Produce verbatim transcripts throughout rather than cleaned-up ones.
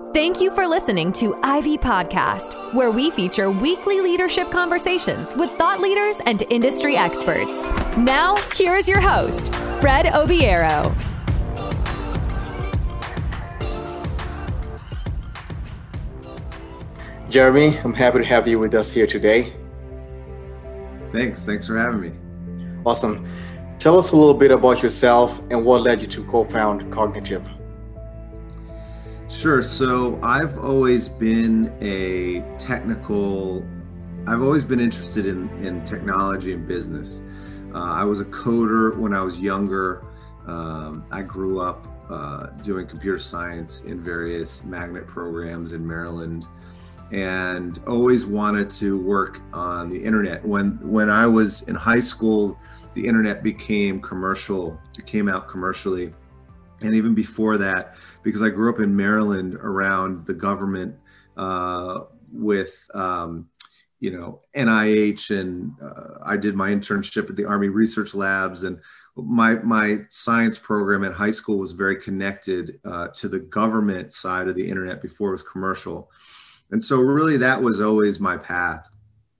Thank you for listening to Ivy Podcast, where we feature weekly leadership conversations with thought leaders and industry experts. Now, here is your host, Fred Obiero. Jeremy, I'm happy to have you with us here today. Thanks. Thanks for having me. Awesome. Tell us a little bit about yourself and what led you to co-found Kognitive. Sure. So I've always been a technical, I've always been interested in, in technology and business. Uh, I was a coder when I was younger. Um, I grew up uh, doing computer science in various magnet programs in Maryland, and always wanted to work on the internet. When when I was in high school, the internet became commercial. It came out commercially. And even before that, because I grew up in Maryland around the government uh, with, um, you know, N I H, and uh, I did my internship at the Army Research Labs, and my my science program at high school was very connected uh, to the government side of the internet before it was commercial. And so really that was always my path.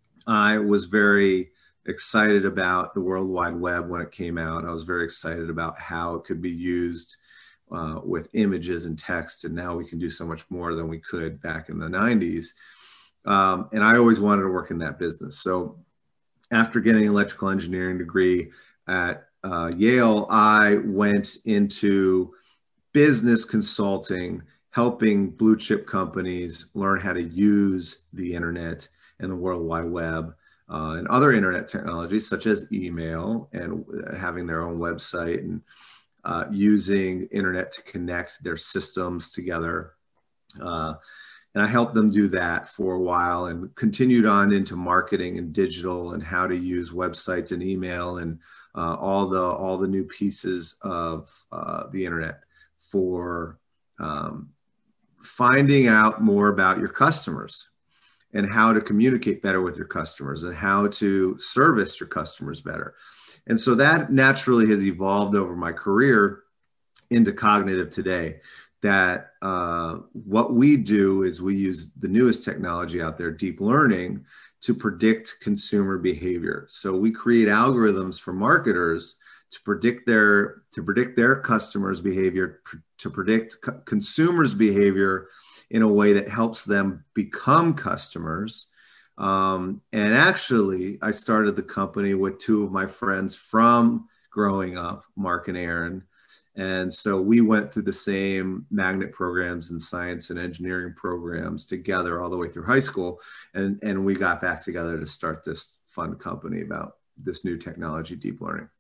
I was very excited about the World Wide Web when it came out. I was very excited about how it could be used uh, with images and text. And now we can do so much more than we could back in the nineties. Um, and I always wanted to work in that business. So after getting an electrical engineering degree at uh, Yale, I went into business consulting, helping blue chip companies learn how to use the internet and the World Wide Web uh, and other internet technologies such as email, and having their own website, and uh, using internet to connect their systems together. Uh, and I helped them do that for a while, and continued on into marketing and digital and how to use websites and email and uh, all the all the new pieces of uh, the internet for um, finding out more about your customers and how to communicate better with your customers and how to service your customers better. And so that naturally has evolved over my career into Kognitive today, that uh, what we do is we use the newest technology out there, deep learning, to predict consumer behavior. So we create algorithms for marketers to predict their to predict their customers' behavior, pr- to predict co- consumers' behavior in a way that helps them become customers. Um, and actually, I started the company with two of my friends from growing up, Mark and Aaron. And so we went through the same magnet programs and science and engineering programs together all the way through high school. And, and we got back together to start this fun company about this new technology, deep learning.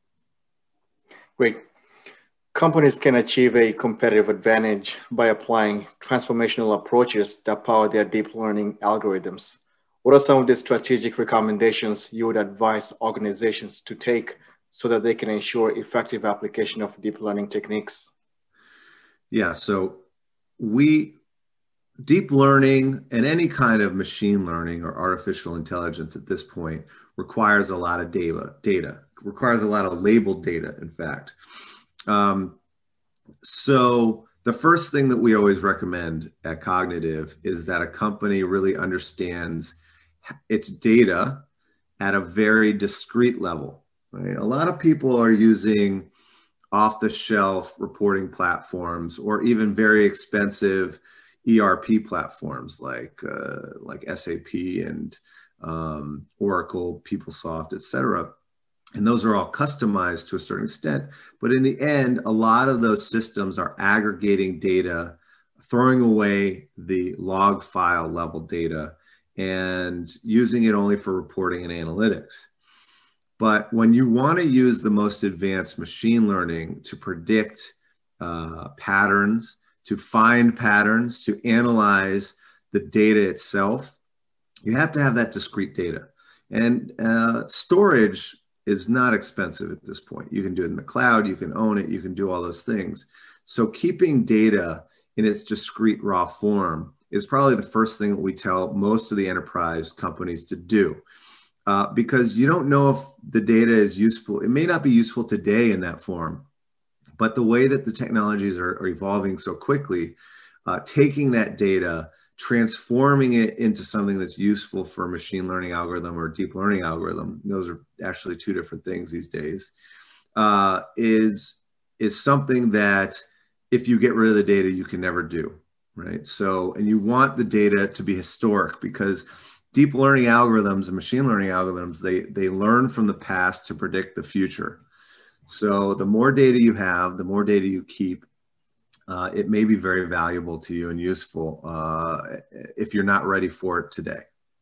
Great. Companies can achieve a competitive advantage by applying transformational approaches that power their deep learning algorithms. What are some of the strategic recommendations you would advise organizations to take so that they can ensure effective application of deep learning techniques? Yeah, so we, deep learning and any kind of machine learning or artificial intelligence at this point requires a lot of data, data, requires a lot of labeled data, in fact. Um, so the first thing that we always recommend at Kognitive is that a company really understands its data at a very discrete level. Right? A lot of people are using off-the-shelf reporting platforms or even very expensive E R P platforms like uh, like S A P and um, Oracle, PeopleSoft, et cetera. And those are all customized to a certain extent. But in the end, a lot of those systems are aggregating data, throwing away the log file level data, and using it only for reporting and analytics. But when you want to use the most advanced machine learning to predict uh, patterns, to find patterns, to analyze the data itself, you have to have that discrete data. And uh, storage is not expensive at this point. You can do it in the cloud, you can own it, you can do all those things. So keeping data in its discrete raw form is probably the first thing that we tell most of the enterprise companies to do. Uh, because you don't know if the data is useful. It may not be useful today in that form, but the way that the technologies are, are evolving so quickly, uh, taking that data, transforming it into something that's useful for a machine learning algorithm or deep learning algorithm, those are actually two different things these days, uh, is, is something that if you get rid of the data, you can never do, right? So, and you want the data to be historic, because deep learning algorithms and machine learning algorithms, they, they learn from the past to predict the future. So the more data you have, the more data you keep, uh, it may be very valuable to you and useful uh, if you're not ready for it today.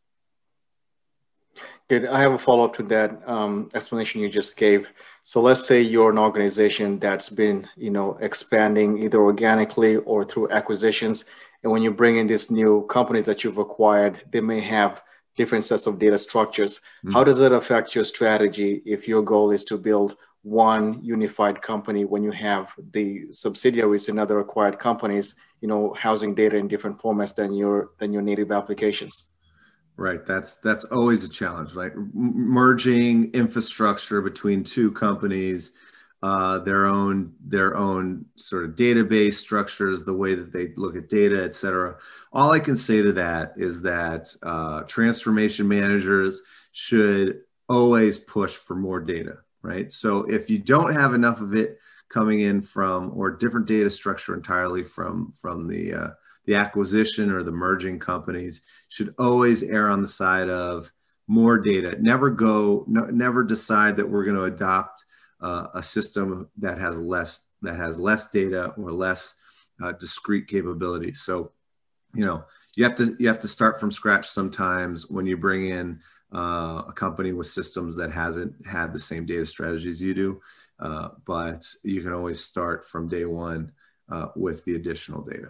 Good. I have a follow-up to that um, explanation you just gave. So let's say you're an organization that's been, you know, expanding either organically or through acquisitions. And when you bring in this new company that you've acquired, they may have different sets of data structures. Mm-hmm. How does that affect your strategy if your goal is to build one unified company when you have the subsidiaries in other acquired companies, you know, housing data in different formats than your than your native applications? Right. That's that's always a challenge, right? M- merging infrastructure between two companies, uh, their own their own sort of database structures, the way that they look at data, et cetera. All I can say to that is that uh, transformation managers should always push for more data, right? So if you don't have enough of it coming in from, or different data structure entirely from from the uh, the acquisition or the merging companies, should always err on the side of more data. Never go, no, never decide that we're going to adopt uh, a system that has less that has less data or less uh, discrete capabilities. So, you know, you have to you have to start from scratch sometimes when you bring in uh, a company with systems that hasn't had the same data strategies you do. Uh, but you can always start from day one uh, with the additional data.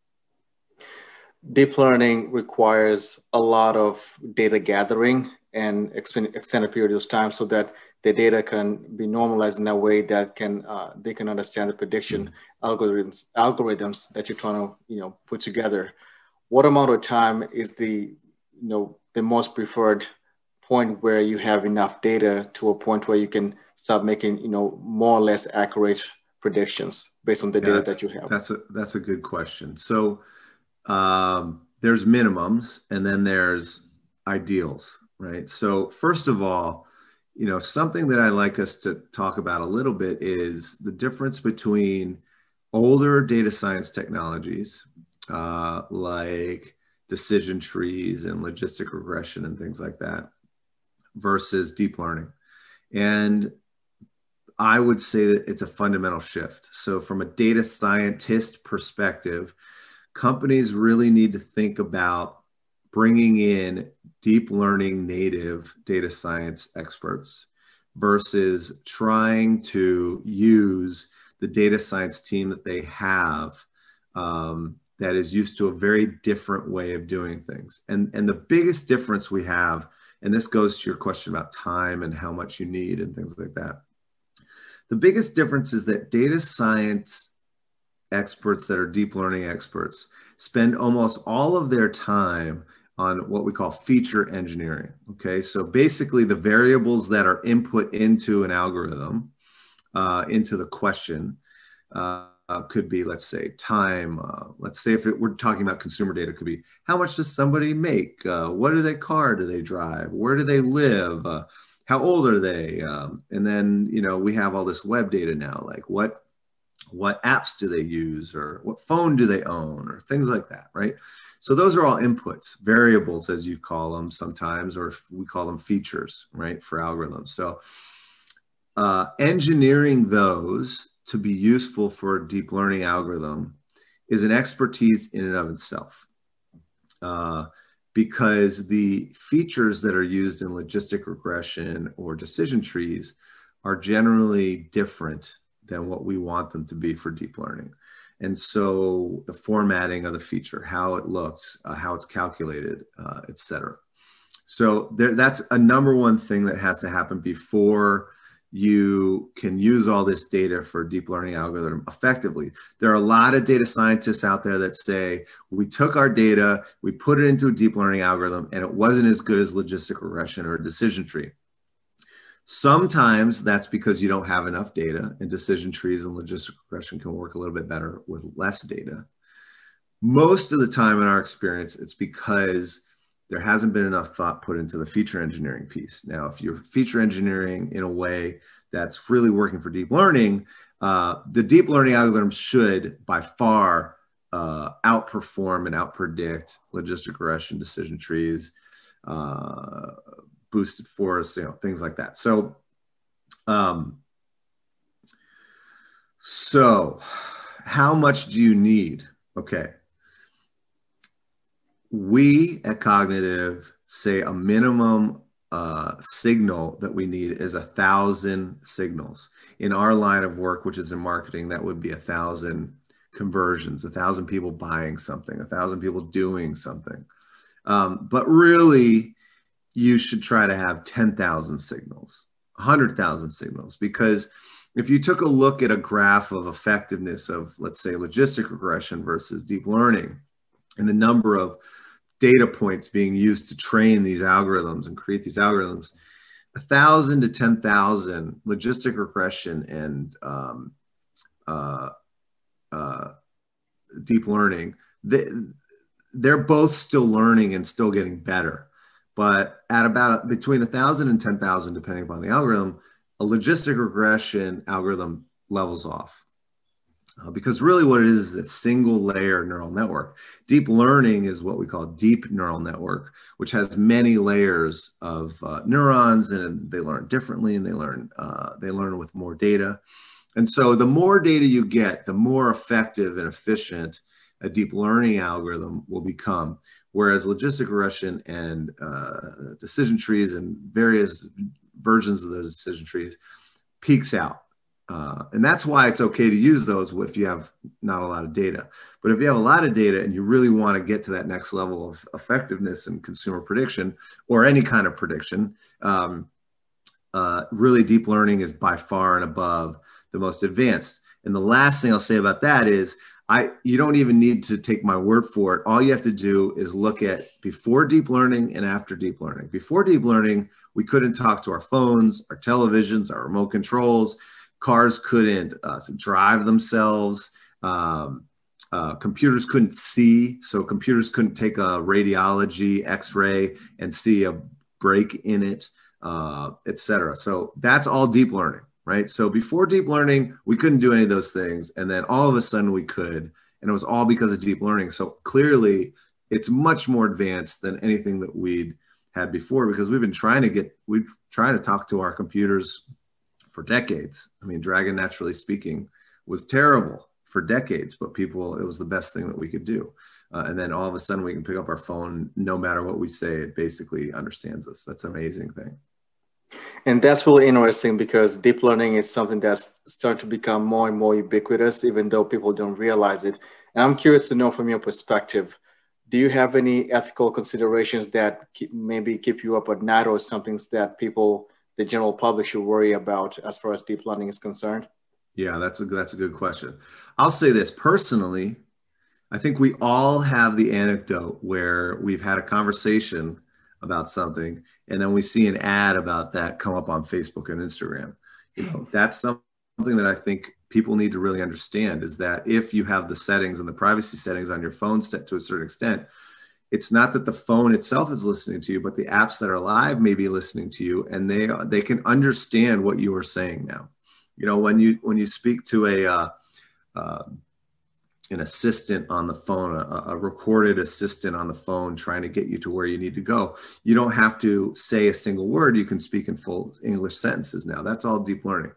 Deep learning requires a lot of data gathering and extended period of time so that the data can be normalized in a way that can uh, they can understand the prediction mm-hmm. algorithms algorithms that you're trying to you know put together. What amount of time is the you know the most preferred point where you have enough data to a point where you can start making you know more or less accurate predictions based on the yeah, data that you have? That's a that's a good question. So. Um, there's minimums and then there's ideals, right? So first of all, you know, something that I like us to talk about a little bit is the difference between older data science technologies, uh, like decision trees and logistic regression and things like that, versus deep learning. And I would say that it's a fundamental shift. So from a data scientist perspective, companies really need to think about bringing in deep learning native data science experts versus trying to use the data science team that they have um, that is used to a very different way of doing things. And, and the biggest difference we have, and this goes to your question about time and how much you need and things like that. The biggest difference is that data science experts that are deep learning experts spend almost all of their time on what we call feature engineering. Okay, so basically the variables that are input into an algorithm, uh, into the question, uh, uh, could be, let's say, time. Uh, let's say if it, we're talking about consumer data, it could be how much does somebody make? Uh, what do they car do they drive? Where do they live? Uh, how old are they? Um, and then, you know, we have all this web data now, like what what apps do they use or what phone do they own or things like that, right? So those are all inputs, variables, as you call them sometimes, or we call them features, right, for algorithms. So uh, engineering those to be useful for a deep learning algorithm is an expertise in and of itself. Uh, because the features that are used in logistic regression or decision trees are generally different than what we want them to be for deep learning. And so the formatting of the feature, how it looks, uh, how it's calculated, uh, et cetera. So there, that's a number one thing that has to happen before you can use all this data for a deep learning algorithm effectively. There are a lot of data scientists out there that say, we took our data, we put it into a deep learning algorithm, and it wasn't as good as logistic regression or a decision tree. Sometimes that's because you don't have enough data, and decision trees and logistic regression can work a little bit better with less data. Most of the time in our experience, it's because there hasn't been enough thought put into the feature engineering piece. Now, if you're feature engineering in a way that's really working for deep learning, uh, the deep learning algorithms should by far uh, outperform and outpredict logistic regression, decision trees, uh, boosted forests, you know, things like that. So, um, so how much do you need? Okay. We at Cognitive say a minimum uh, signal that we need is a thousand signals. In our line of work, which is in marketing, that would be a thousand conversions, a thousand people buying something, a thousand people doing something. Um, but really, you should try to have ten thousand signals, one hundred thousand signals, because if you took a look at a graph of effectiveness of, let's say, logistic regression versus deep learning, and the number of data points being used to train these algorithms and create these algorithms, a thousand to ten thousand logistic regression and um, uh, uh, deep learning, they, they're both still learning and still getting better. But at about between a thousand and ten thousand, depending upon the algorithm, a logistic regression algorithm levels off. Uh, because really what it is is a single layer neural network. Deep learning is what we call deep neural network, which has many layers of uh, neurons, and they learn differently, and they learn uh, they learn with more data. And so the more data you get, the more effective and efficient a deep learning algorithm will become. Whereas logistic regression and uh, decision trees and various versions of those decision trees peaks out. Uh, and that's why it's okay to use those if you have not a lot of data. But if you have a lot of data and you really want to get to that next level of effectiveness in consumer prediction or any kind of prediction, um, uh, really deep learning is by far and above the most advanced. And the last thing I'll say about that is I, you don't even need to take my word for it. All you have to do is look at before deep learning and after deep learning. Before deep learning, we couldn't talk to our phones, our televisions, our remote controls. Cars couldn't uh, drive themselves. Um, uh, computers couldn't see. So computers couldn't take a radiology X-ray and see a break in it, uh, et cetera. So that's all deep learning, right? So before deep learning, we couldn't do any of those things. And then all of a sudden we could, and it was all because of deep learning. So clearly it's much more advanced than anything that we'd had before, because we've been trying to get, we've trying to talk to our computers for decades. I mean, Dragon Naturally Speaking was terrible for decades, but people, it was the best thing that we could do. Uh, and then all of a sudden we can pick up our phone, no matter what we say, it basically understands us. That's an amazing thing. And that's really interesting, because deep learning is something that's starting to become more and more ubiquitous, even though people don't realize it. And I'm curious to know from your perspective, do you have any ethical considerations that keep, maybe keep you up at night, or something that people, the general public, should worry about as far as deep learning is concerned? Yeah, that's a, that's a good question. I'll say this personally, I think we all have the anecdote where we've had a conversation about something, and then we see an ad about that come up on Facebook and Instagram. You know, that's something that I think people need to really understand, is that if you have the settings and the privacy settings on your phone set to a certain extent, it's not that the phone itself is listening to you, but the apps that are live may be listening to you, and they they can understand what you are saying now. You know, when you when you speak to a uh, uh, an assistant on the phone, a, a recorded assistant on the phone trying to get you to where you need to go, you don't have to say a single word. You can speak in full English sentences now. That's all deep learning.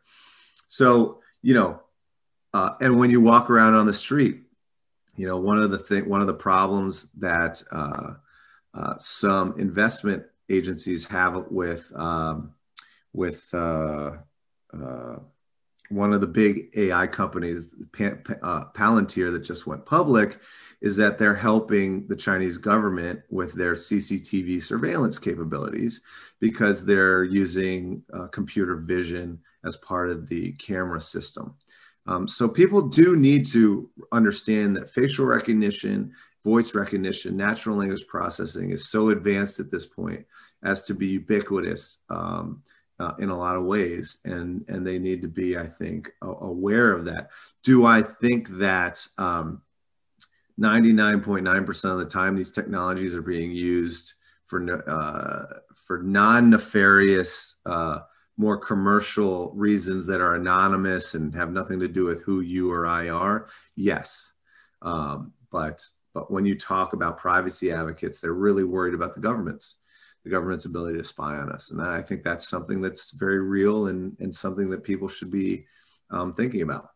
So, you know, uh, and when you walk around on the street, you know, one of the thing, one of the problems that uh, uh, some investment agencies have with um, with uh, uh, one of the big A I companies, uh, Palantir, that just went public, is that they're helping the Chinese government with their C C T V surveillance capabilities, because they're using uh, computer vision as part of the camera system. Um, so people do need to understand that facial recognition, voice recognition, natural language processing is so advanced at this point as to be ubiquitous um, uh, in a lot of ways. And, and they need to be, I think, aware of that. Do I think that um, ninety-nine point nine percent of the time, these technologies are being used for uh, for non-nefarious, uh, more commercial reasons that are anonymous and have nothing to do with who you or I are. Yes, um, but but when you talk about privacy advocates, they're really worried about the government's the government's ability to spy on us, and I think that's something that's very real and and something that people should be um, thinking about.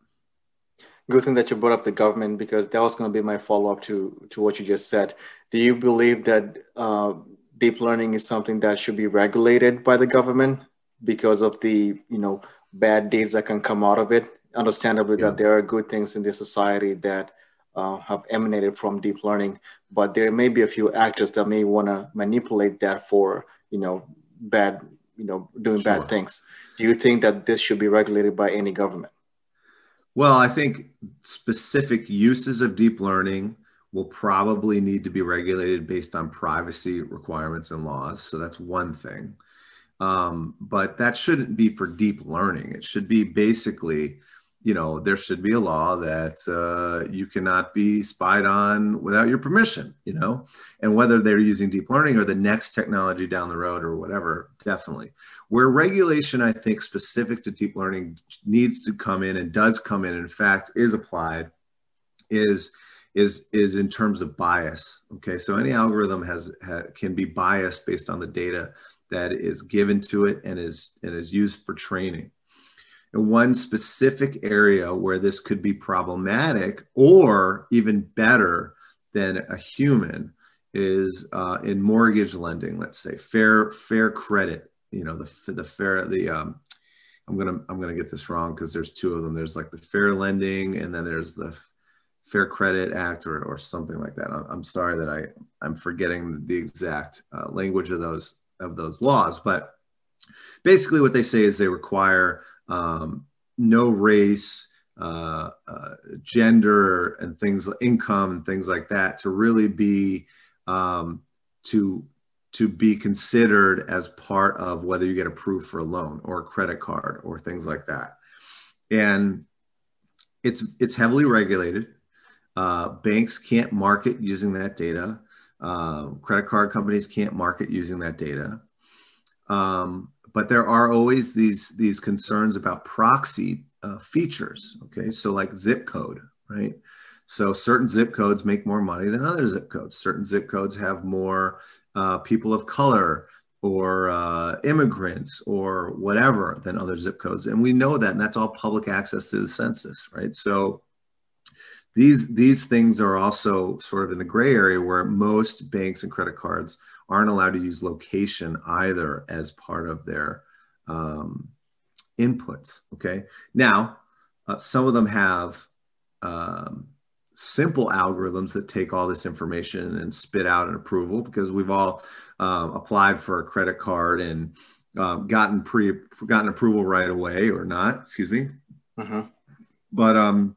Good thing that you brought up the government, because that was going to be my follow-up to, to what you just said. Do you believe that uh, deep learning is something that should be regulated by the government because of the, you know, bad deeds that can come out of it? Understandably, yeah, that there are good things in this society that uh, have emanated from deep learning, but there may be a few actors that may want to manipulate that for, you know, bad, you know, doing Sure. bad things. Do you think that this should be regulated by any government? Well, I think specific uses of deep learning will probably need to be regulated based on privacy requirements and laws. So that's one thing. Um, but that shouldn't be for deep learning. It should be basically, you know, there should be a law that uh, you cannot be spied on without your permission, you know, and whether they're using deep learning or the next technology down the road or whatever, definitely. Where regulation, I think, specific to deep learning needs to come in and does come in, in fact, is applied, is, is, is in terms of bias. Okay, so any algorithm has, ha, can be biased based on the data that is given to it and is, and is used for training. And one specific area where this could be problematic or even better than a human is uh, in mortgage lending. Let's say fair fair credit. You know, the the fair the um, I'm gonna I'm gonna get this wrong because there's two of them. There's like the Fair Lending and then there's the Fair Credit Act or or something like that. I'm sorry that I I'm forgetting the exact uh, language of those of those laws, but basically what they say is they require Um, no race, uh, uh, gender, and things, income, and things like that, to really be um, to to be considered as part of whether you get approved for a loan or a credit card or things like that. And it's it's heavily regulated. Uh, banks can't market using that data. Uh, credit card companies can't market using that data. Um, But there are always these, these concerns about proxy uh, features, okay? So like zip code, right? So certain zip codes make more money than other zip codes. Certain zip codes have more uh, people of color or uh, immigrants or whatever than other zip codes. And we know that, and that's all public access to the census, right? So these, these things are also sort of in the gray area where most banks and credit cards aren't allowed to use location either as part of their um, inputs, okay? Now, uh, some of them have um, simple algorithms that take all this information and spit out an approval, because we've all um, applied for a credit card and um, gotten pre gotten approval right away or not, excuse me. Uh-huh. But, um,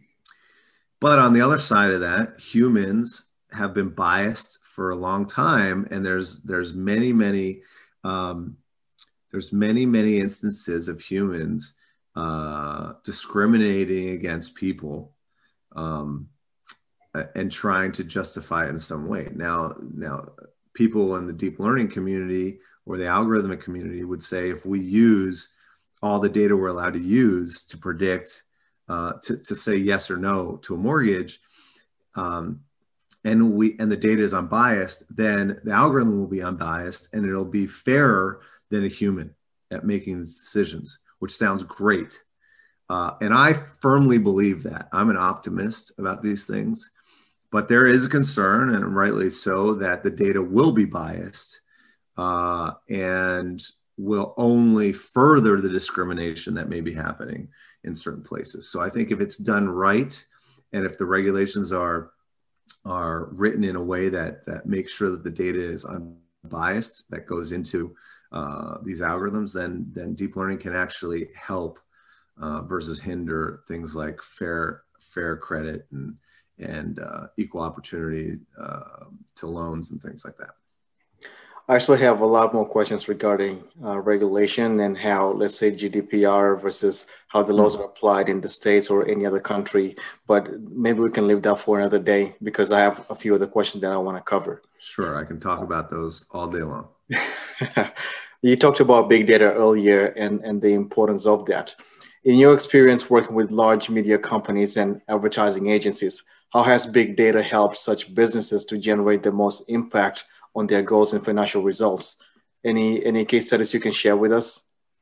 but on the other side of that, humans have been biased for a long time, and there's there's many many um, there's many many instances of humans uh, discriminating against people um, and trying to justify it in some way. Now now people in the deep learning community or the algorithmic community would say, if we use all the data we're allowed to use to predict uh, to to say yes or no to a mortgage, Um, and we and the data is unbiased, then the algorithm will be unbiased and it'll be fairer than a human at making these decisions, which sounds great. Uh, and I firmly believe that. I'm an optimist about these things, but there is a concern, and rightly so, that the data will be biased uh, and will only further the discrimination that may be happening in certain places. So I think if it's done right, and if the regulations are are written in a way that that makes sure that the data is unbiased, that goes into uh, these algorithms, then then deep learning can actually help uh, versus hinder things like fair fair credit and and uh, equal opportunity uh, to loans and things like that. I actually have a lot more questions regarding uh, regulation and how, let's say, G D P R versus how the laws are applied in the States or any other country. But maybe we can leave that for another day because I have a few other questions that I want to cover. Sure, I can talk about those all day long. You talked about big data earlier and, and the importance of that. In your experience working with large media companies and advertising agencies, how has big data helped such businesses to generate the most impact on their goals and financial results? Any any case studies you can share with us?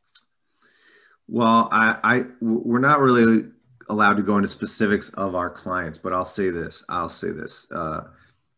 Well, I, I we're not really allowed to go into specifics of our clients, but I'll say this. I'll say this. Uh,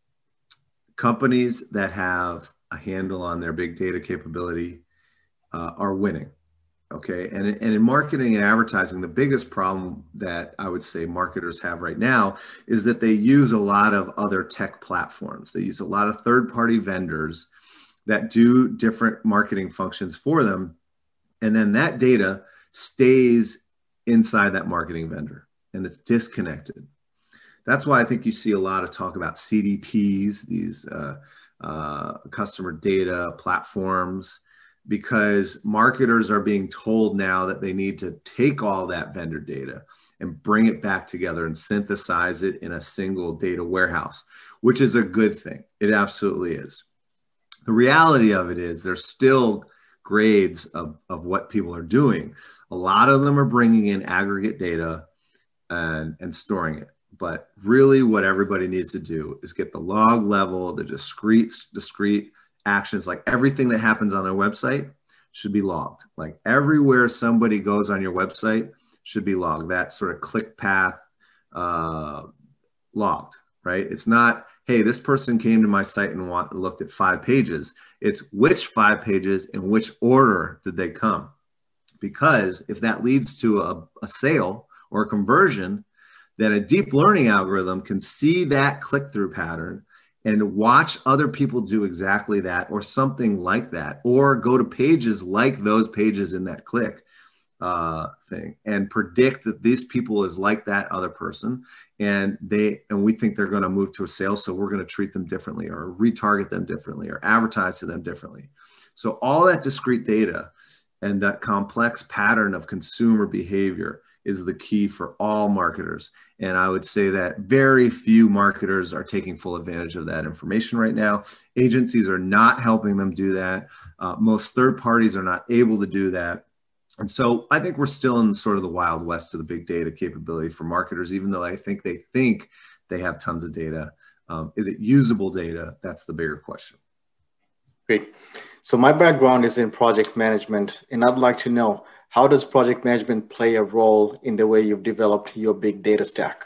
companies that have a handle on their big data capability uh, are winning. Okay. And, and in marketing and advertising, the biggest problem that I would say marketers have right now is that they use a lot of other tech platforms. They use a lot of third-party vendors that do different marketing functions for them. And then that data stays inside that marketing vendor and it's disconnected. That's why I think you see a lot of talk about C D Ps, these uh, uh, customer data platforms, because marketers are being told now that they need to take all that vendor data and bring it back together and synthesize it in a single data warehouse, which is a good thing. It absolutely is. The reality of it is there's still grades of, of what people are doing. A lot of them are bringing in aggregate data and, and storing it. But really what everybody needs to do is get the log level, the discrete, discrete actions, like everything that happens on their website should be logged. Like everywhere somebody goes on your website should be logged. That sort of click path uh, logged, right? It's not, hey, this person came to my site and want, looked at five pages. It's which five pages in which order did they come? Because if that leads to a, a sale or a conversion, then a deep learning algorithm can see that click-through pattern and watch other people do exactly that or something like that, or go to pages like those pages in that click uh, thing and predict that these people is like that other person. And they, and we think they're going to move to a sale. So we're going to treat them differently or retarget them differently or advertise to them differently. So all that discrete data and that complex pattern of consumer behavior is the key for all marketers. And I would say that very few marketers are taking full advantage of that information right now. Agencies are not helping them do that. Uh, most third parties are not able to do that. And so I think we're still in sort of the wild west of the big data capability for marketers, even though I think they think they have tons of data. Um, is it usable data? That's the bigger question. Great. So my background is in project management, and I'd like to know, how does project management play a role in the way you've developed your big data stack?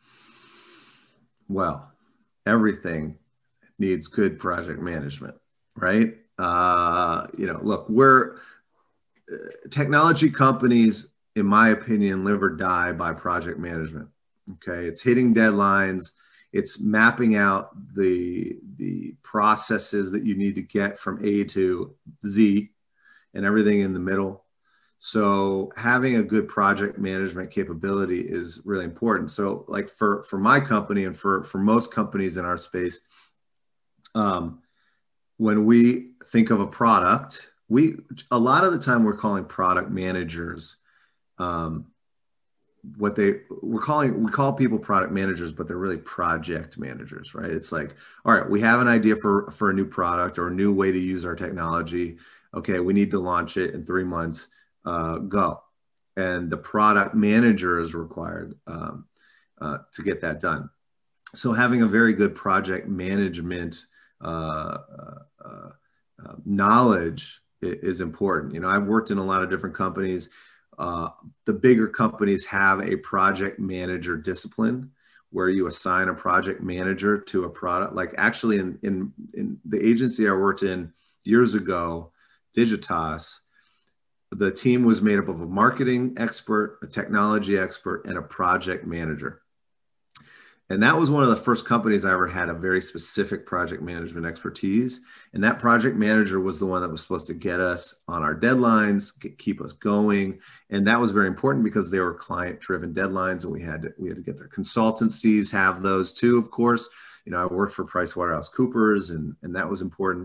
Well, everything needs good project management, right? Uh, you know, look, we're uh, technology companies, in my opinion, live or die by project management. Okay, it's hitting deadlines. It's mapping out the, the processes that you need to get from A to Z and everything in the middle. So having a good project management capability is really important. So like for, for my company and for, for most companies in our space, um, when we think of a product, we, a lot of the time we're calling product managers, um, what they, we're calling, we call people product managers, but they're really project managers, right? It's like, all right, we have an idea for, for a new product or a new way to use our technology. Okay, we need to launch it in three months. Uh, go. And the product manager is required um, uh, to get that done. So having a very good project management uh, uh, uh, knowledge is important. You know, I've worked in a lot of different companies. Uh, the bigger companies have a project manager discipline where you assign a project manager to a product. Like actually in, in, in the agency I worked in years ago, Digitas, the team was made up of a marketing expert, a technology expert, and a project manager. And that was one of the first companies I ever had a very specific project management expertise. And that project manager was the one that was supposed to get us on our deadlines, get, keep us going. And that was very important because they were client-driven deadlines, and we had to, we had to get their consultancies have those too, of course. You know, I worked for PricewaterhouseCoopers, and, and that was important.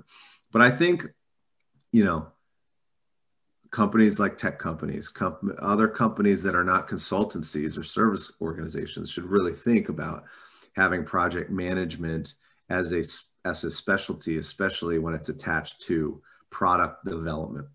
But I think, you know, companies like tech companies, comp- other companies that are not consultancies or service organizations should really think about having project management as a, as a specialty, especially when it's attached to product development.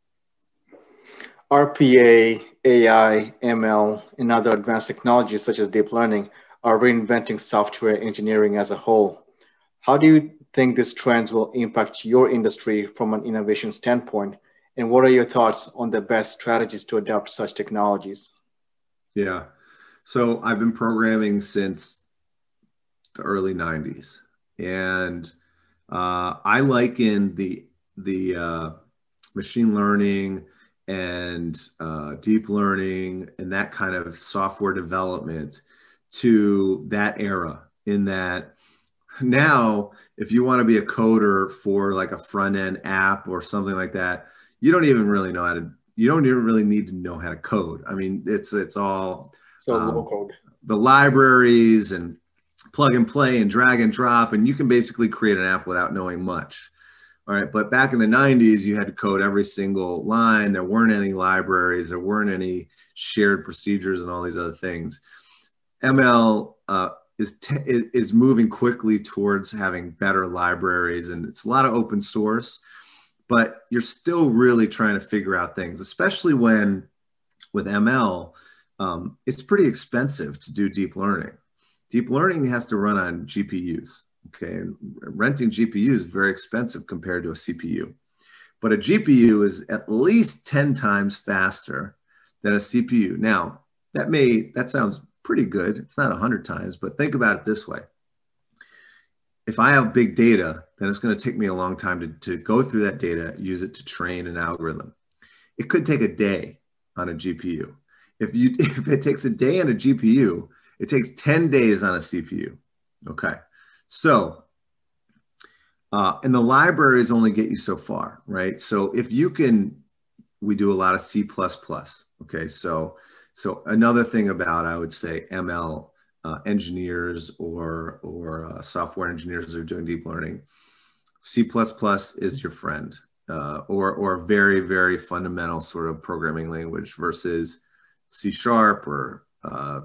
R P A, A I, M L, and other advanced technologies such as deep learning are reinventing software engineering as a whole. How do you think these trends will impact your industry from an innovation standpoint? And what are your thoughts on the best strategies to adopt such technologies? Yeah. So I've been programming since the early nineties. And uh, I liken the, the uh, machine learning and uh, deep learning and that kind of software development to that era, in that now, if you want to be a coder for like a front end app or something like that, you don't even really know how to, you don't even really need to know how to code. I mean, it's, it's all So um, low code. The libraries and plug and play and drag and drop, and you can basically create an app without knowing much. All right. But back in the nineties, you had to code every single line. There weren't any libraries. There weren't any shared procedures and all these other things. M L uh, is, te- is moving quickly towards having better libraries, and it's a lot of open source, but you're still really trying to figure out things, especially when with M L, um, it's pretty expensive to do deep learning. Deep learning has to run on G P Us. Okay, and renting G P U is very expensive compared to a C P U. But a G P U is at least ten times faster than a C P U. Now, that may, that sounds pretty good. It's not one hundred times, but think about it this way. If I have big data, then it's going to take me a long time to, to go through that data, use it to train an algorithm. It could take a day on a G P U. If, you, if it takes a day on a G P U, it takes ten days on a C P U. Okay. So, uh, and the libraries only get you so far, right? So if you can, we do a lot of C plus plus. Okay. So, so another thing about, I would say, M L uh, engineers or, or uh, software engineers that are doing deep learning, C plus plus is your friend, uh, or, or a very, very fundamental sort of programming language versus C sharp or, uh,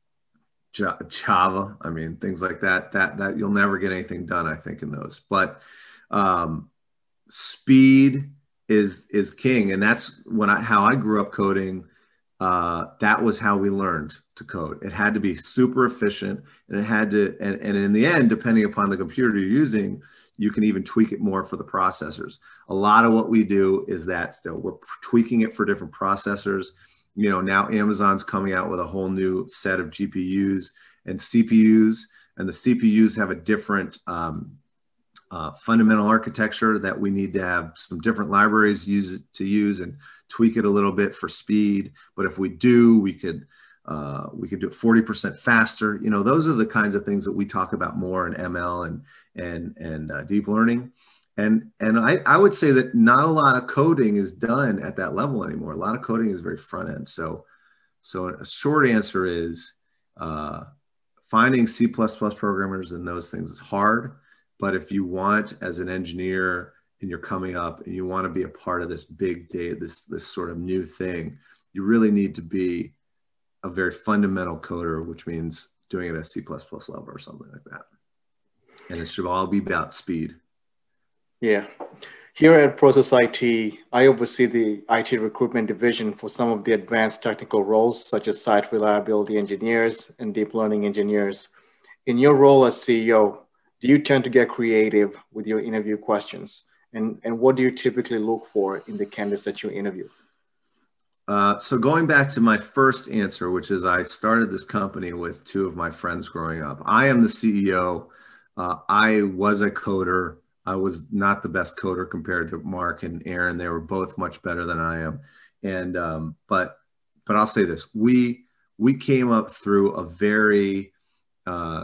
Java, I mean, things like that, that, that you'll never get anything done, I think, in those. But um, speed is, is king. And that's when I, how I grew up coding. Uh, that was how we learned to code. It had to be super efficient, and it had to, and, and in the end, depending upon the computer you're using, you can even tweak it more for the processors. A lot of what we do is that still, we're tweaking it for different processors. You know, now Amazon's coming out with a whole new set of G P Us and C P Us, and the C P Us have a different um, uh, fundamental architecture that we need to have some different libraries use it to use and tweak it a little bit for speed. But if we do, we could uh, we could do it forty percent faster. You know, those are the kinds of things that we talk about more in M L and and and uh, deep learning. And, and I, I would say that not a lot of coding is done at that level anymore. A lot of coding is very front end. So, so a short answer is uh, finding C plus plus programmers and those things is hard. But if you want, as an engineer, and you're coming up and you want to be a part of this big data, this, this sort of new thing, you really need to be a very fundamental coder, which means doing it at C plus plus level or something like that. And it should all be about speed. Yeah. Here at Process I T, I oversee the I T recruitment division for some of the advanced technical roles, such as site reliability engineers and deep learning engineers. In your role as C E O, do you tend to get creative with your interview questions? And, and what do you typically look for in the candidates that you interview? Uh, so going back to my first answer, which is I started this company with two of my friends growing up. I am the C E O. Uh, I was a coder. I was not the best coder compared to Mark and Aaron. They were both much better than I am. And, um, but, but I'll say this, we, we came up through a very uh,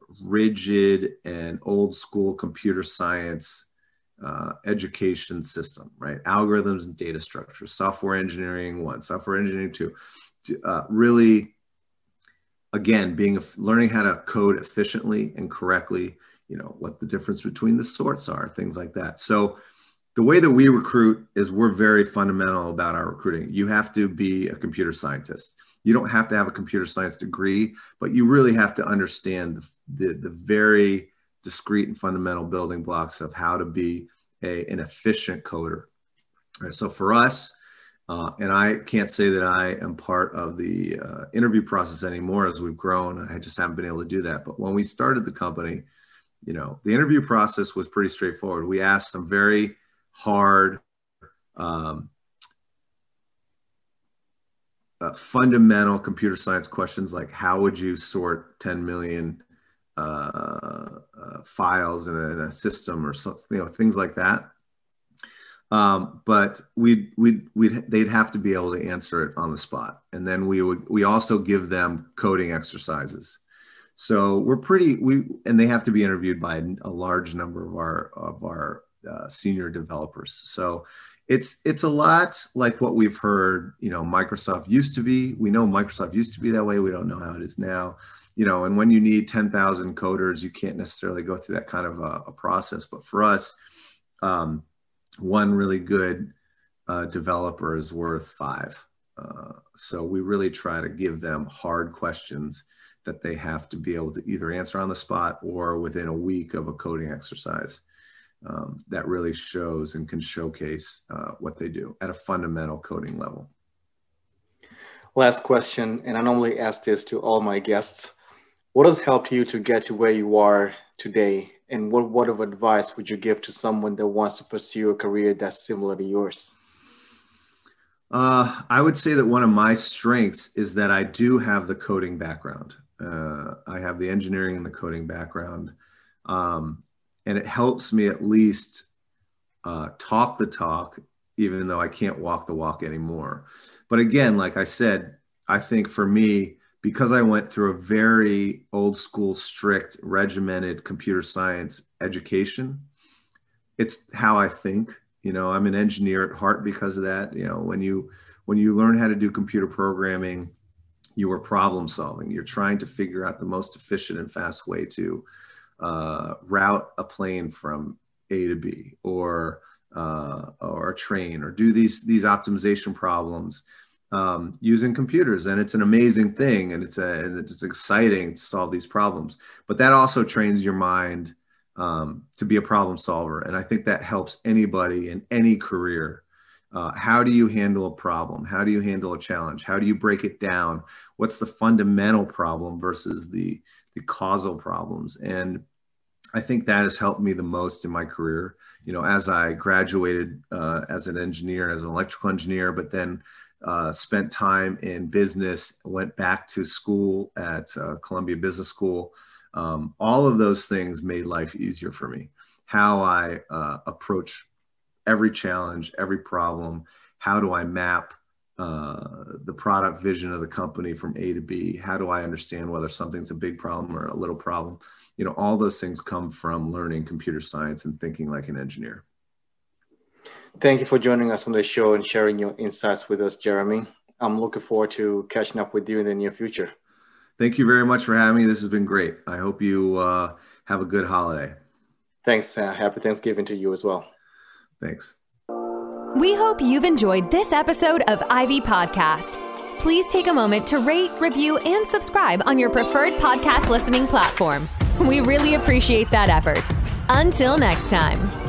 rigid and old school computer science uh, education system, right? Algorithms and data structures, software engineering one, software engineering two, uh, really, again, being, learning how to code efficiently and correctly. you know, what the difference between the sorts are, things like that. So the way that we recruit is we're very fundamental about our recruiting. You have to be a computer scientist. You don't have to have a computer science degree, but you really have to understand the, the, the very discrete and fundamental building blocks of how to be a, an efficient coder. Right, so for us, uh, and I can't say that I am part of the uh, interview process anymore as we've grown. I just haven't been able to do that. But when we started the company, you know, the interview process was pretty straightforward. We asked some very hard, um, uh, fundamental computer science questions like how would you sort ten million uh, uh, files in a, in a system or something, you know, things like that. Um, but we we we they'd have to be able to answer it on the spot, and then we would we also give them coding exercises. So we're pretty we and they have to be interviewed by a large number of our of our uh, senior developers. So it's it's a lot like what we've heard. You know, Microsoft used to be. We know Microsoft used to be that way. We don't know how it is now. You know, and when you need ten thousand coders, you can't necessarily go through that kind of a, a process. But for us, um, one really good uh, developer is worth five. Uh, so we really try to give them hard questions that they have to be able to either answer on the spot or within a week of a coding exercise um, that really shows and can showcase uh, what they do at a fundamental coding level. Last question, and I normally ask this to all my guests. What has helped you to get to where you are today? And what word of advice would you give to someone that wants to pursue a career that's similar to yours? Uh, I would say that one of my strengths is that I do have the coding background. Uh, I have the engineering and the coding background. Um, and it helps me at least uh, talk the talk, even though I can't walk the walk anymore. But again, like I said, I think for me, because I went through a very old school, strict, regimented computer science education, it's how I think. You know, I'm an engineer at heart because of that. You know, when you when you learn how to do computer programming, you are problem solving. You're trying to figure out the most efficient and fast way to uh, route a plane from A to B, or uh, or a train, or do these these optimization problems. Um, using computers, and it's an amazing thing, and it's a and it's exciting to solve these problems. But that also trains your mind um, to be a problem solver, and I think that helps anybody in any career. Uh, how do you handle a problem? How do you handle a challenge? How do you break it down? What's the fundamental problem versus the the causal problems? And I think that has helped me the most in my career. You know, as I graduated uh, as an engineer, as an electrical engineer, but then Uh, spent time in business, went back to school at uh, Columbia Business School. Um, all of those things made life easier for me. How I uh, approach every challenge, every problem. How do I map uh, the product vision of the company from A to B? How do I understand whether something's a big problem or a little problem? You know, all those things come from learning computer science and thinking like an engineer. Thank you for joining us on the show and sharing your insights with us, Jeremy. I'm looking forward to catching up with you in the near future. Thank you very much for having me. This has been great. I hope you uh, have a good holiday. Thanks. Uh, happy Thanksgiving to you as well. Thanks. We hope you've enjoyed this episode of Ivy Podcast. Please take a moment to rate, review, and subscribe on your preferred podcast listening platform. We really appreciate that effort. Until next time.